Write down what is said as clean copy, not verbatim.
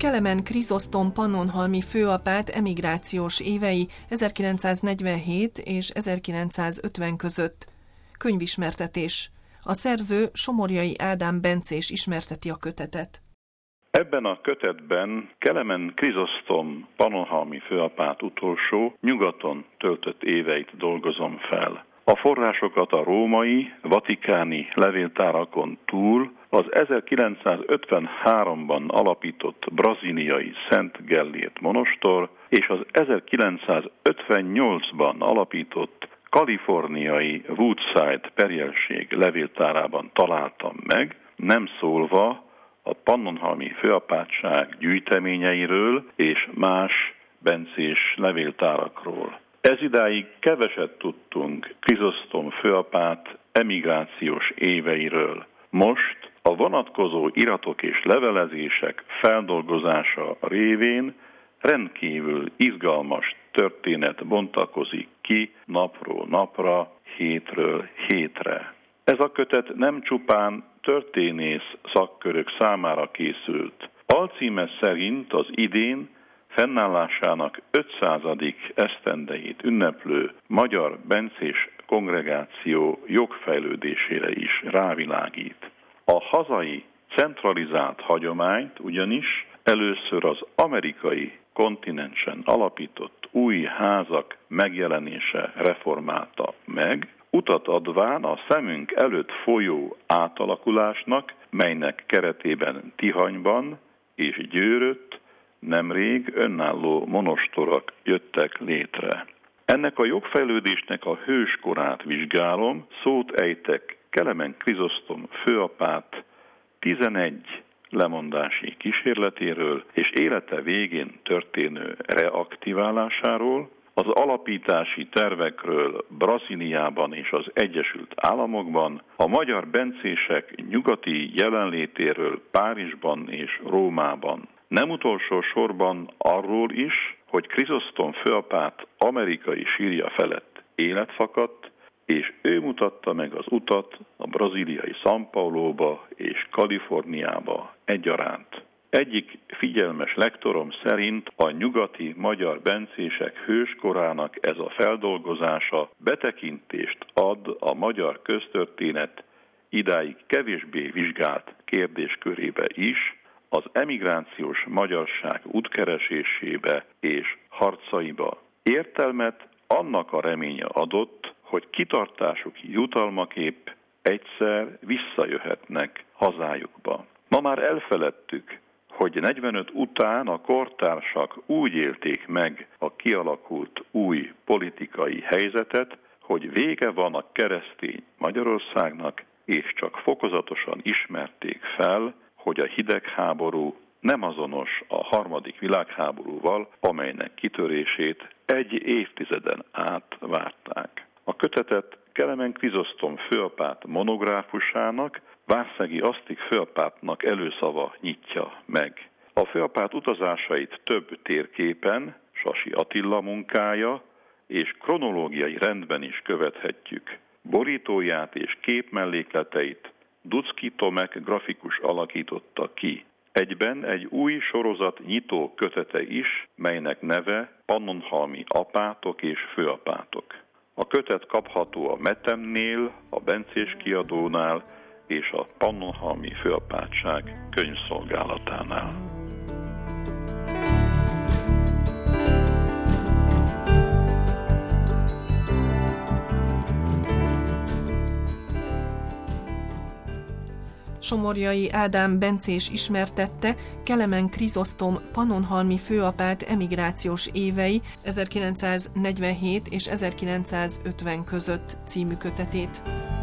Kelemen Krizosztom pannonhalmi főapát emigrációs évei 1947 és 1950 között. Könyvismertetés. A szerző Somorjai Ádám Bencés ismerteti a kötetet. Ebben a kötetben Kelemen Krizosztom pannonhalmi főapát utolsó, nyugaton töltött éveit dolgozom fel. A forrásokat a római, vatikáni levéltárakon túl az 1953-ban alapított brazíliai Szent Gellért monostor és az 1958-ban alapított kaliforniai Woodside perjelség levéltárában találtam meg, nem szólva a pannonhalmi főapátság gyűjteményeiről és más bencés levéltárakról. Ezidáig keveset tudtunk Krizosztom főapát emigrációs éveiről. Most a vonatkozó iratok és levelezések feldolgozása révén rendkívül izgalmas történet bontakozik ki napról napra, hétről hétre. Ez a kötet nem csupán történész szakkörök számára készült. Alcíme szerint az idén fennállásának 500. esztendejét ünneplő Magyar Bencés Kongregáció jogfejlődésére is rávilágít. A hazai centralizált hagyományt ugyanis először az amerikai kontinensen alapított új házak megjelenése reformálta meg, utat adván a szemünk előtt folyó átalakulásnak, melynek keretében Tihanyban és Győrött nemrég önálló monostorok jöttek létre. Ennek a jogfejlődésnek a hőskorát vizsgálom, szót ejtek Kelemen Krizosztom főapát 11 lemondási kísérletéről és élete végén történő reaktiválásáról, az alapítási tervekről Brazíliában és az Egyesült Államokban, a magyar bencések nyugati jelenlétéről Párizsban és Rómában. Nem utolsó sorban arról is, hogy Krizosztom főapát amerikai sírja felett élet fakadt, és ő mutatta meg az utat a brazíliai São Pauloba és Kaliforniába egyaránt. Egyik figyelmes lektorom szerint a nyugati magyar bencések hőskorának ez a feldolgozása betekintést ad a magyar köztörténet idáig kevésbé vizsgált kérdéskörébe is, az emigrációs magyarság útkeresésébe és harcaiba. Értelmet annak a reménye adott, hogy kitartásuk jutalmaképp egyszer visszajöhetnek hazájukba. Ma már elfeledtük, hogy 45 után a kortársak úgy élték meg a kialakult új politikai helyzetet, hogy vége van a keresztény Magyarországnak, és csak fokozatosan ismerték fel, hogy a hidegháború nem azonos a harmadik világháborúval, amelynek kitörését egy évtizeden át várták. A kötetet Kelemen Krizosztom főapát monográfusának, Várszegi Asztik főapátnak előszava nyitja meg. A főapát utazásait több térképen, Sasi Attila munkája és kronológiai rendben is követhetjük. Borítóját és képmellékleteit Duczki Tomek grafikus alakította ki. Egyben egy új sorozat nyitó kötete is, melynek neve Pannonhalmi apátok és főapátok. A kötet kapható a Metemnél, a Bencés kiadónál és a Pannonhalmi főapátság könyvszolgálatánál. Somorjai Ádám Bencés ismertette Kelemen Krizosztom pannonhalmi főapát emigrációs évei 1947 és 1950 között című kötetét.